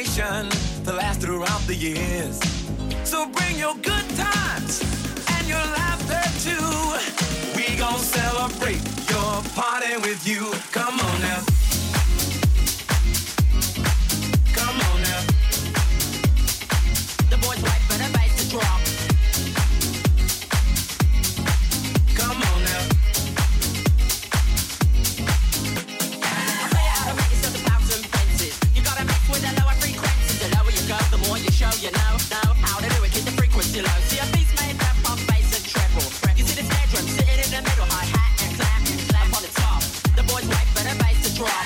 celebration to last throughout the years. So bring your good times and your laughter too. We gon' celebrate your party with you. Come on now. Come on now. The boys wait for the bass to drop. Come on now. I tell you how to make yourself 1,000 fences. You gotta mix with the lower frequencies. The lower you go, the more you show. You know how to do it. Keep the frequency low. See a beat's made up of bass and treble. You see the snare drum sitting in the middle, hi hat and clap up on the top. The boys wait for the bass to drop.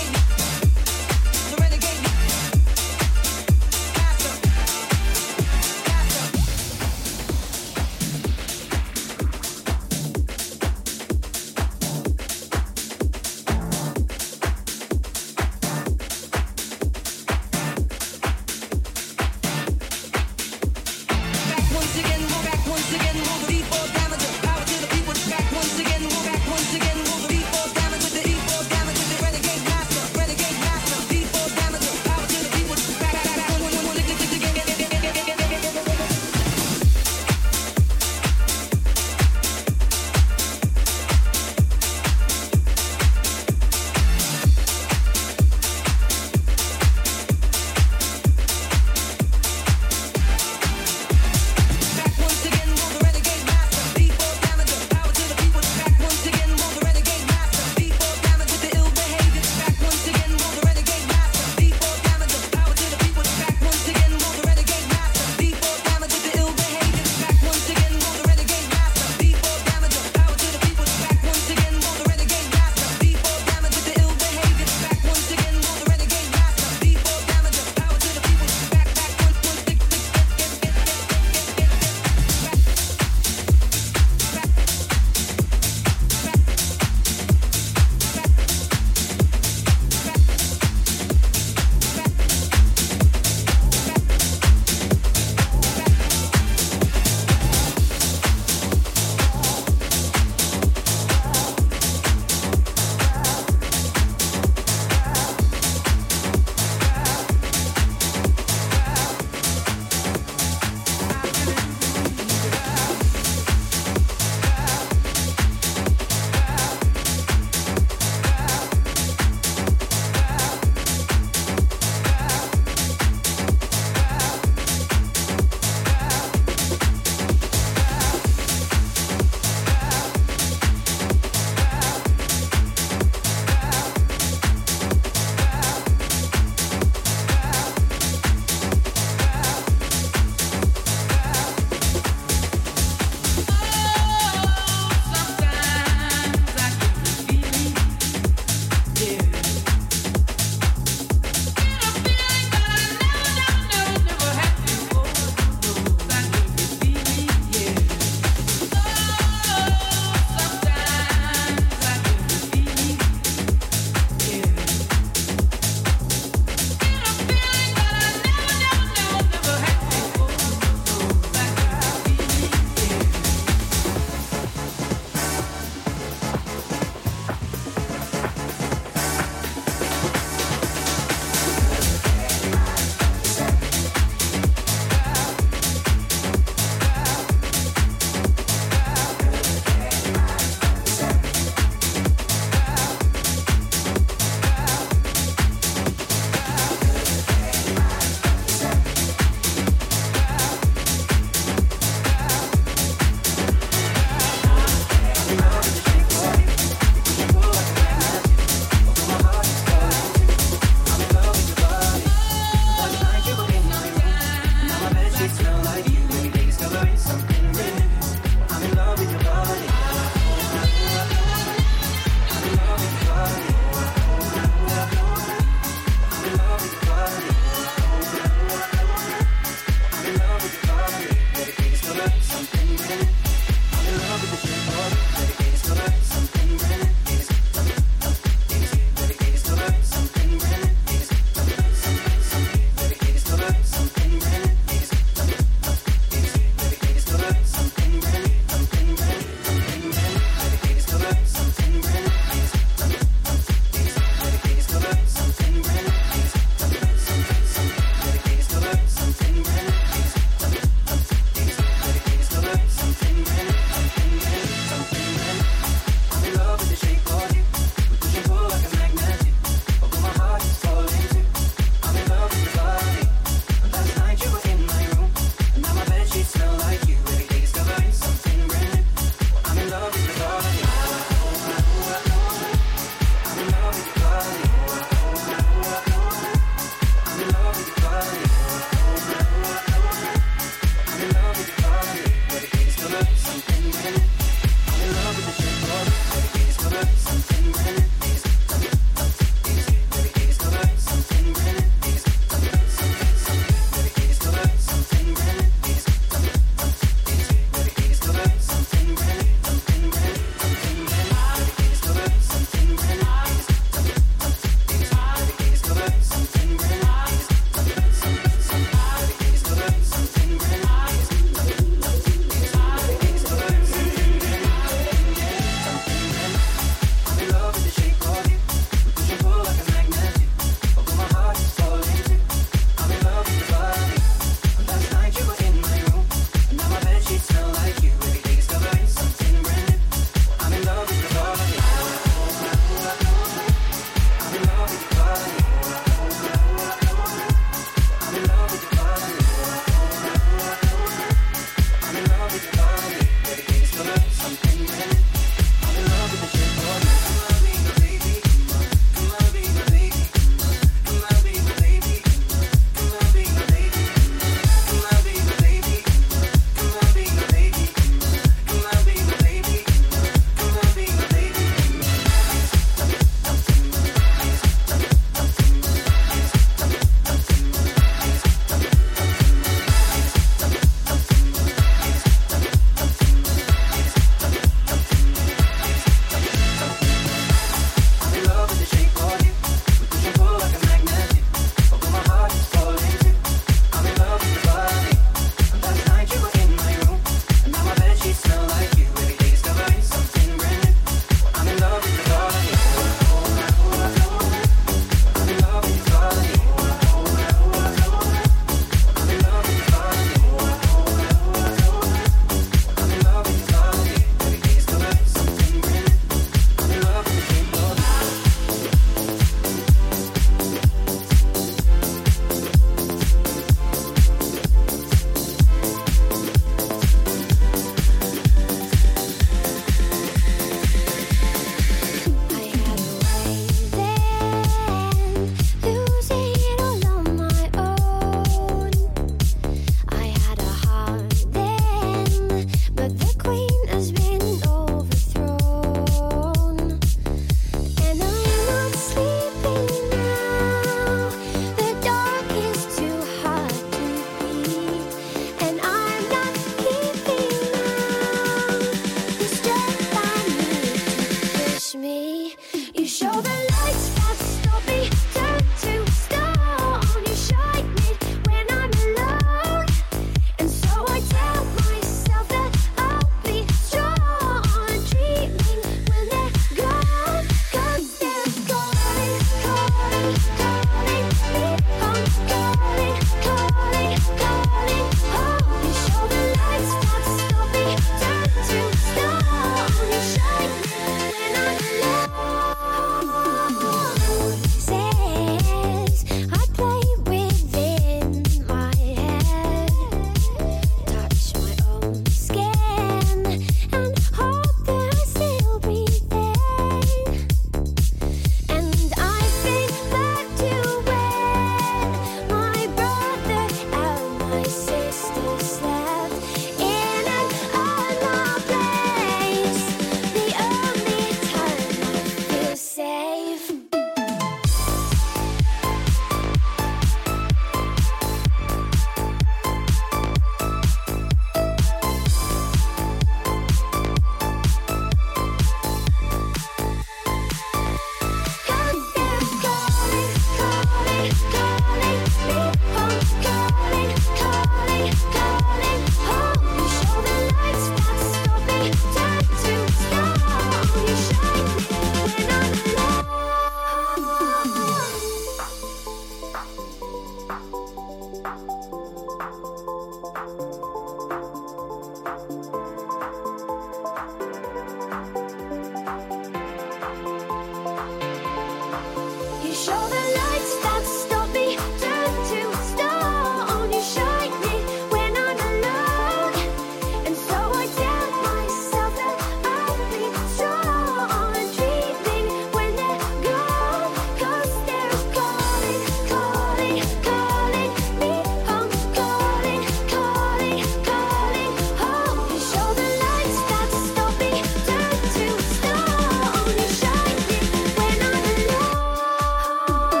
When I'm alone.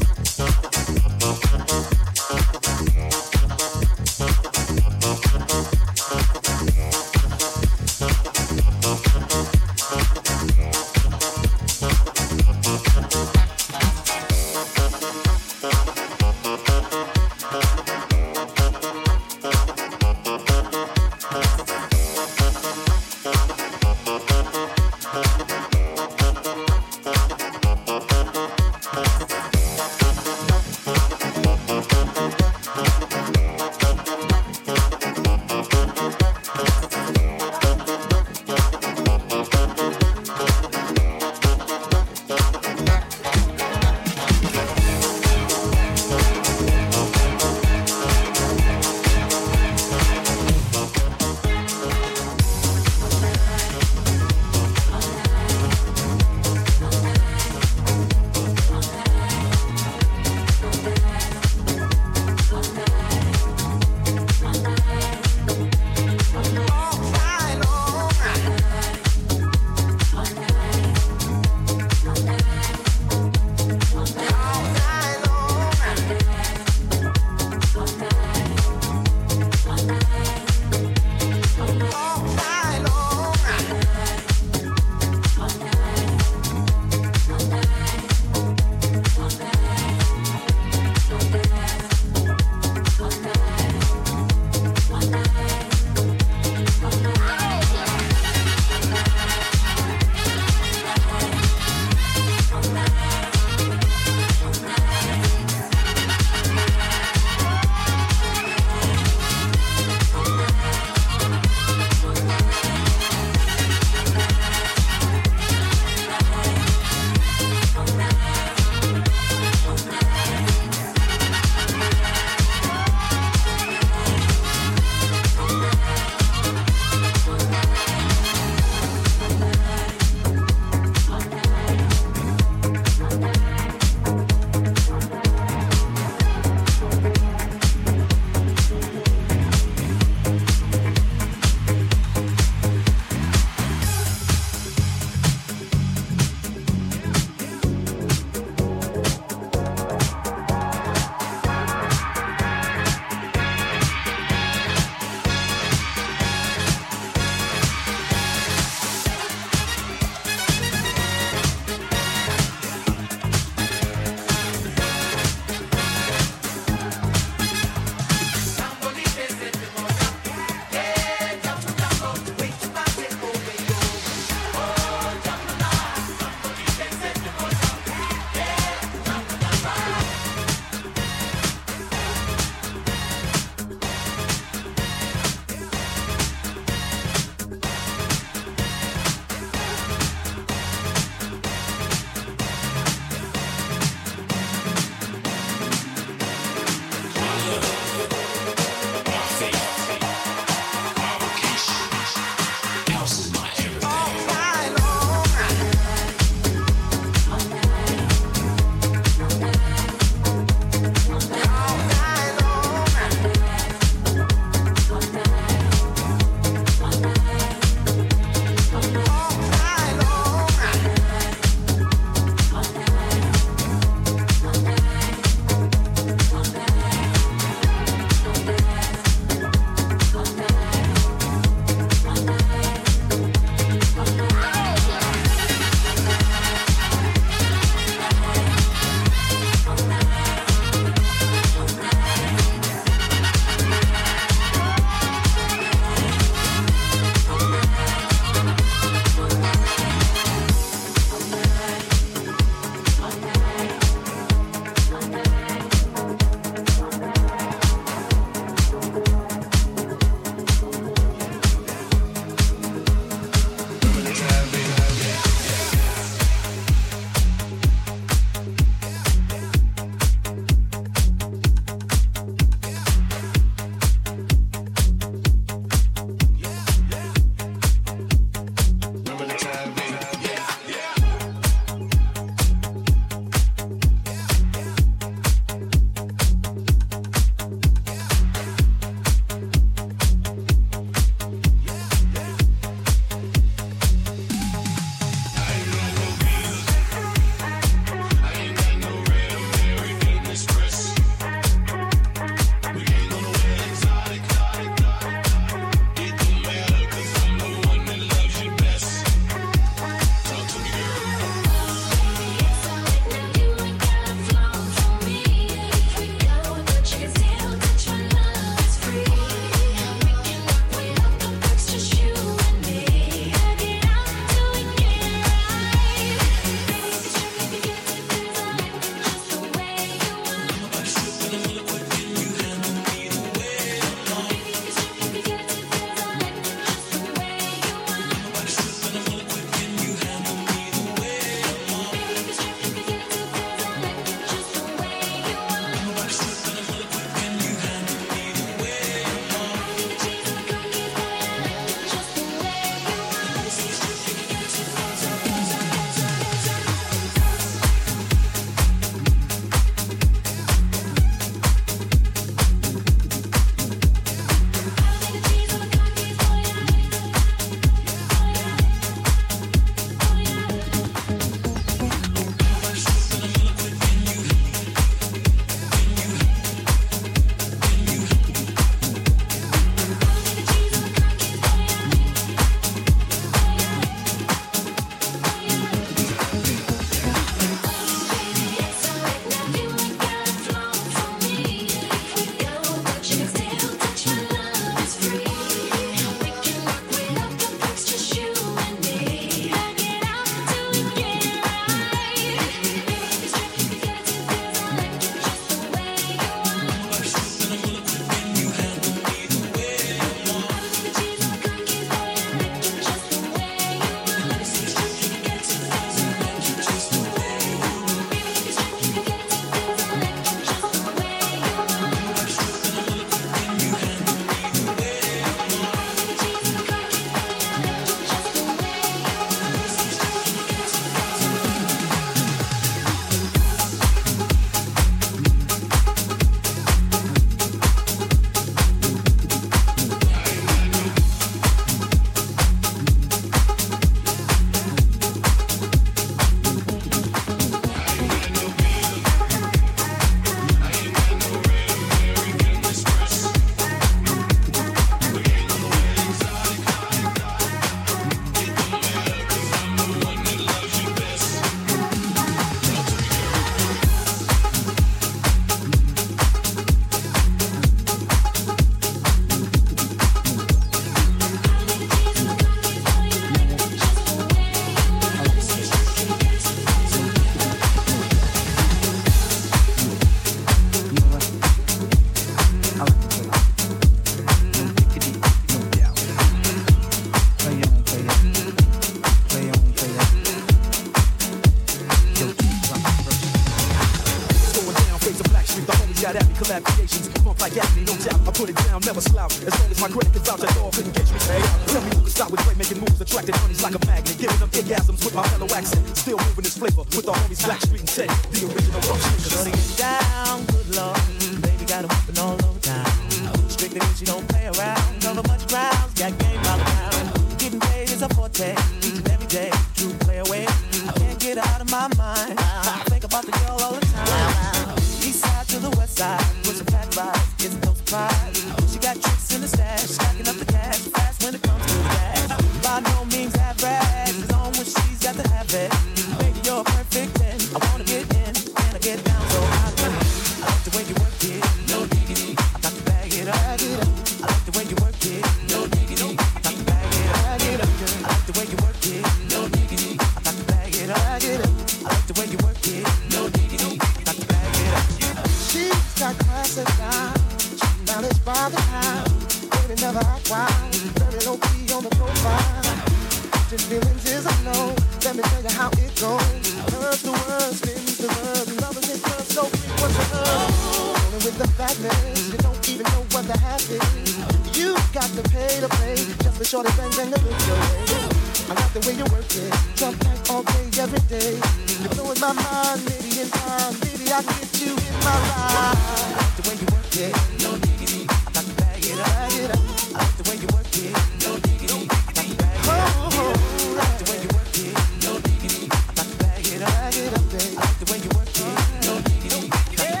out at me, collab creations, bump like agony, no doubt. I put it down, never slouch. As long as my credit can vouch, that dog couldn't catch me. Hey, tell me who can stop with Dre making moves, attracting honeys like a magnet, giving them orgasms with my mellow accent. Still moving this flavor with the homies Blackstreet and Teddy, the original rock shakers. Shorty get down, good lord, baby got him whipping all over town. Strictly when she don't play around, cover much ground, got game all around. Getting paid is a forte, each and every day, true play away. I can't get out of my mind, I think about the girl all the time. East side to the west side, with some fat rides, it's no surprise. She got tricks in the stash, stacking up the cash, fast when it comes to the cash. By no means average, it's on when she's got to have it. Baby, you're a perfect 10, I wanna get in, can I get down so I can? I like the way you work it, no diggity. I got to bag it up, I like the way you work it, no diggity. I got to bag it up, I like the way you work it, no diggity. I got to bag it up, I like the way you work it, no diggity. I got to bag it up. She's got class and style, she's managed by the time. Baby never act wild, very low key on the profile. Just feelings is I know, let me tell you how it goes. Curves the word, spins the verb, lovers and curves so frequent to her. Only with the fatness, you don't even know what the half is. You got to pay to play, just for shorty bang bang to look your way. I like the way you work it, jump tight all day, every day. You're blowing my mind, maybe in time, baby I can get you in my ride. I like the way you work it, no diggity. I got to bag it up, I like the way you work it, no diggity. I got to bag it up, I like the way you work it, no diggity. I got to bag it up, baby. I like the way you work it, no diggity. I got to bag it up.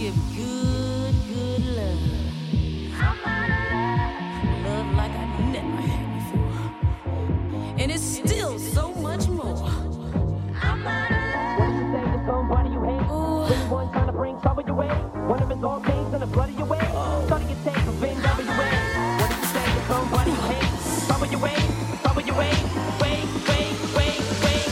give good, good love. Love like I never had before. And it's still so much more. What do you say to somebody you hate? Anyone trying to bring trouble your way? One of his all things in the blood of your way? Starting your take from NWA. What do you say to somebody you hate? Trouble your way, trouble your way, wait, wait, wait, wait.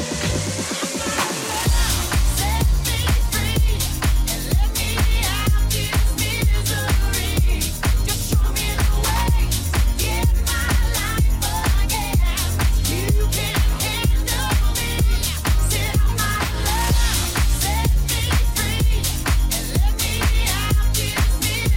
Set me free and let me out this misery. Just show me the way, get my life again. You can handle me, sit on my love. Set me free and let me out this misery.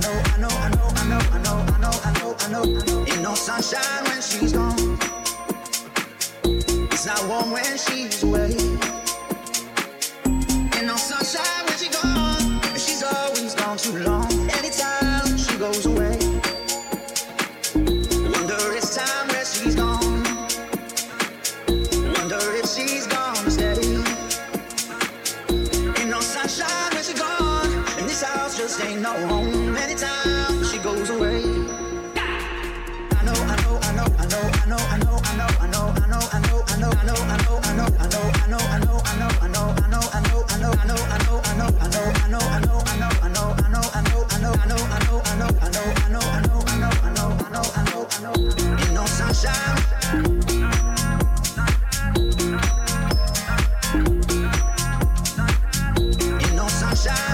Ain't no sunshine when she's gone. It's not warm when she's away. Ain't no sunshine when she's gone. And she's always gone too long. Anytime she goes away, wonder it's time where she's gone. Wonder if she's gonna stay. Ain't no sunshine when she's gone. And this house just ain't no home. Anytime she goes away. Ain't no sunshine. Ain't no sunshine.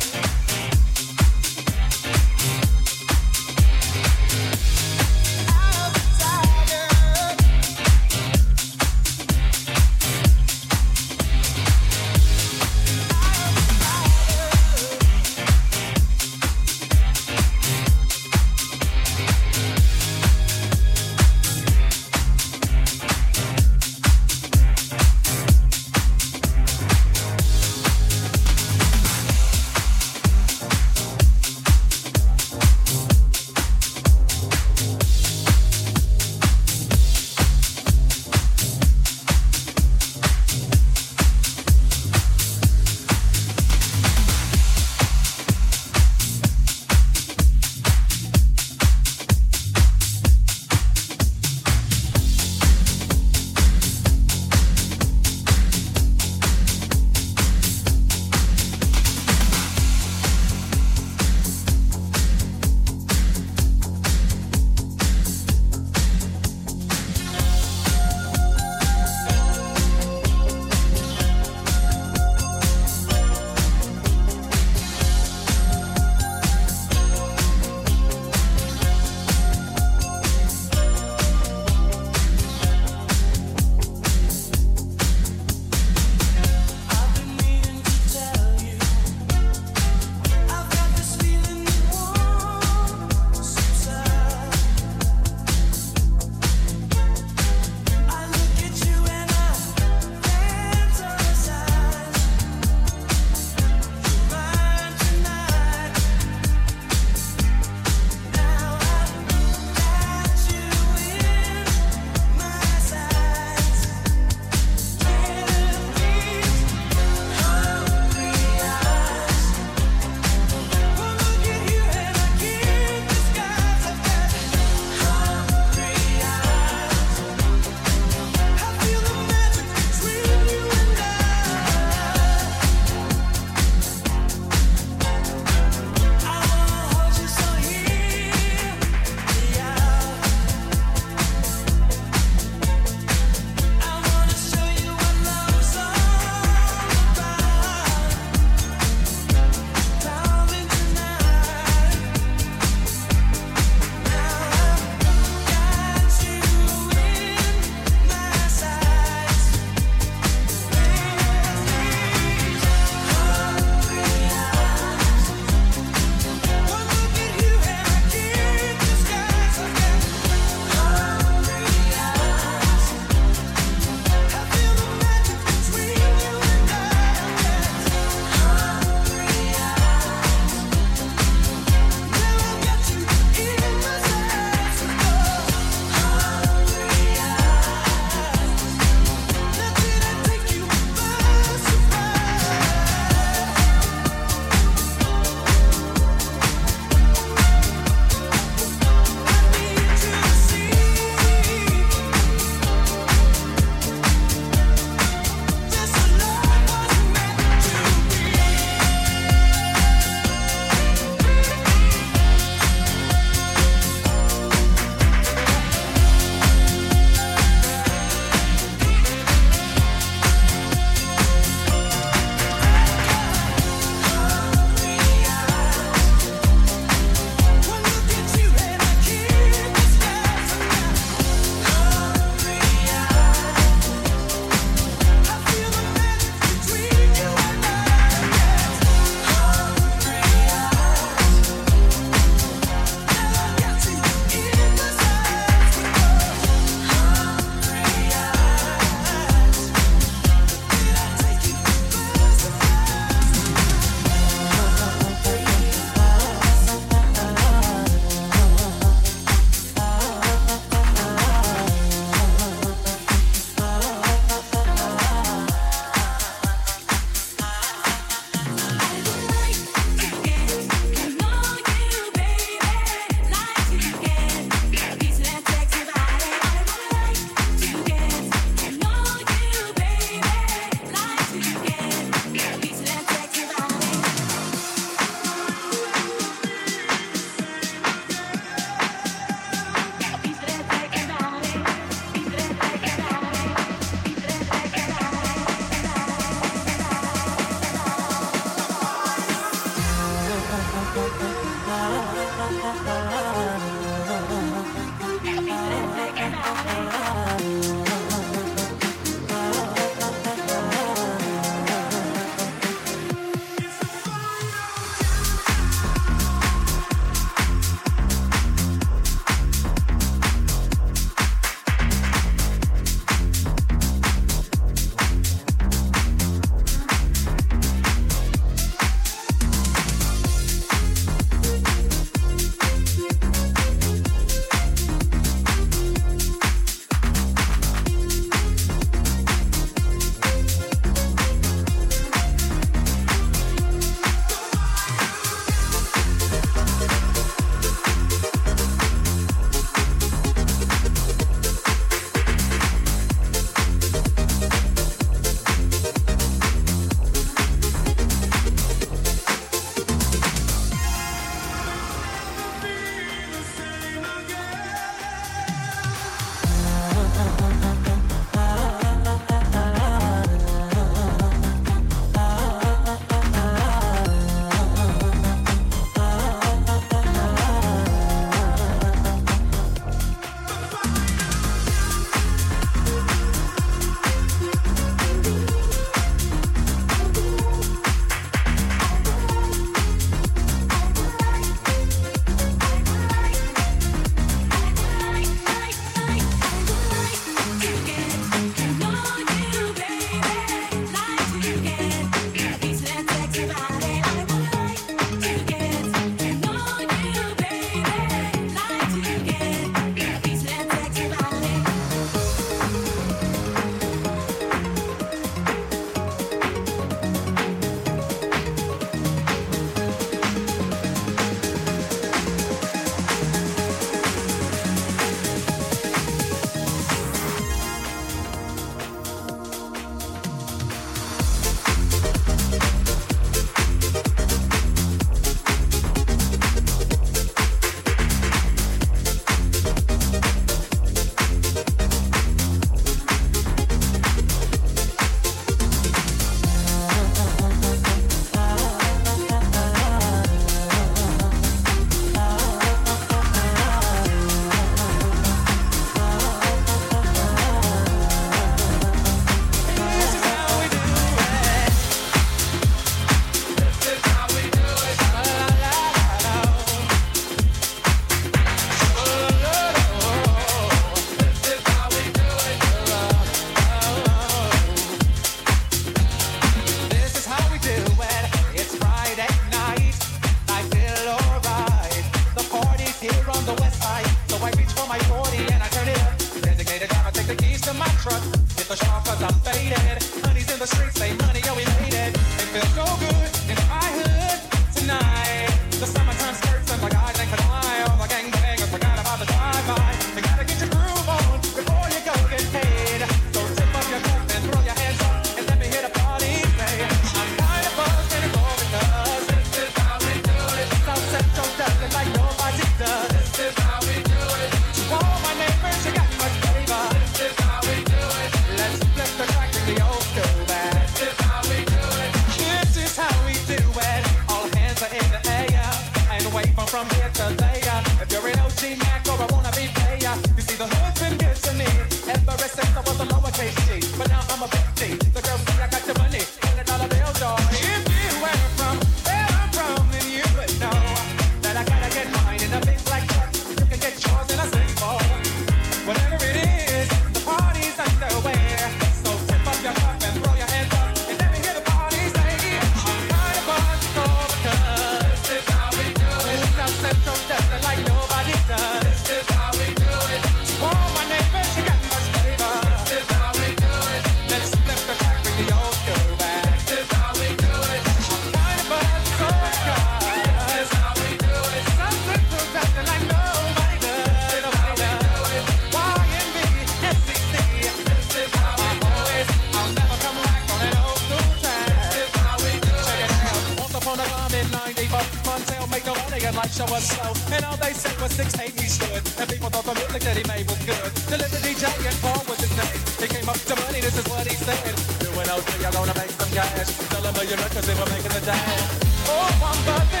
the sharp 'cause I'm faded. Honey's in the streets, say money, yo, we made it. It feels so good in my hood tonight. The summertime skirts and my guys ain't can lie. All the gangbangers forgot about the drive-by. You gotta get your groove on before you go get paid. So tip up your cup and throw your hands up and let me hear the party say, I'm kind of buzzed and it's all because this is how we do it. South Central does it like nobody does. This is how we do it. To all my neighbors, you got much flavor. This is how we do it. Let's flip the track to the old school back. This is how we do it. This is how we do it. All hands are in the air and wave from here to there. If you're an OG Mac or a wannabe player, you see the hood's been good to me ever since I was a lowercase G. But now I'm a big D. The girls see I got the money, $100 bill, dog. If you were from where I'm from, then you would know that I gotta get mine in a big black truck. You can get yours in a single. Whatever it is, the party's underway. So tip up your cup and throw your hands up and let me hear the party say, I'm kind of buzzed because this is how we do it. South Central does it like nobody does. This is how we do it. To all my neighbors, you got much flavor. This is how we do it. Let's flip the track, bring the old school back. This is how we do it. I'm kind of buzzed because this is how we do it. South Central does it like nobody does. Nobody does. YNB, SEC. This is how we do it. I'll never come back on that old school track. This is how we do it. Check it out. Once upon a time in 94, Montel made the money and life show was slow. And all they said was 6'8" he stood. And people thought the music that he made was good. Delivered DJ and Paul was his name. He came up to money, this is what he said. Doing okay, you're gonna make some cash. Tell him a million records they were making the dash. Oh, I'm buzzing.